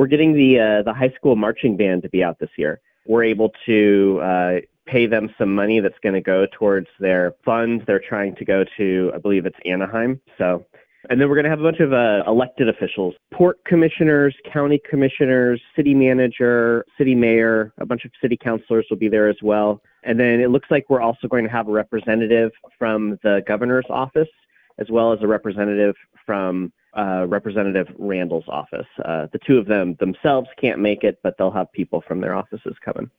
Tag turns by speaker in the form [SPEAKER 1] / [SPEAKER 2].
[SPEAKER 1] we're getting the high school marching band to be out this year. We're able to pay them some money that's going to go towards their funds. They're trying to go to, I believe it's Anaheim. So, and then we're going to have a bunch of elected officials, port commissioners, county commissioners, city manager, city mayor, a bunch of city councilors will be there as well. And then it looks like we're also going to have a representative from the governor's office, as well as a representative from Representative Randall's office. The two of them themselves can't make it, but they'll have people from their offices coming.